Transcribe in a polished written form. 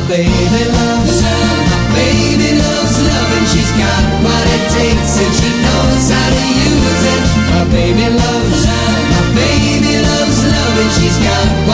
baby loves her, my baby loves love, and she's got what it takes, and she knows how to use it. My baby loves her, my baby loves love, and she's got